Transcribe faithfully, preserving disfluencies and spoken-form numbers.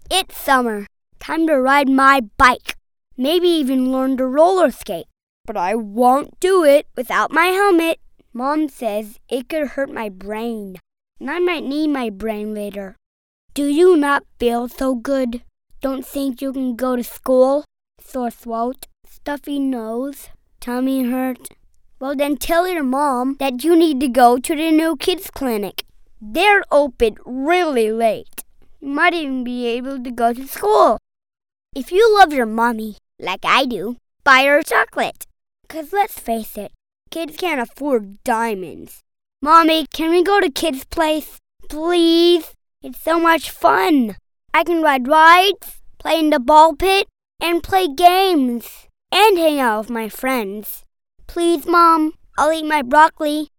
It's summer. Time to ride my bike. Maybe even learn to roller skate. But I won't do it without my helmet. Mom says it could hurt my brain, and I might need my brain later. Do you not feel so good? Don't think you can go to school? Sore throat, stuffy nose, tummy hurt. Well, then tell your mom that you need to go to the new kids clinic. They're open really late. You might even be able to go to school. If you love your mommy, like I do, buy her chocolate. 'Cause let's face it, kids can't afford diamonds. Mommy, can we go to Kids' Place? Please? It's so much fun. I can ride rides, play in the ball pit, and play games, and hang out with my friends. Please, Mom, I'll eat my broccoli.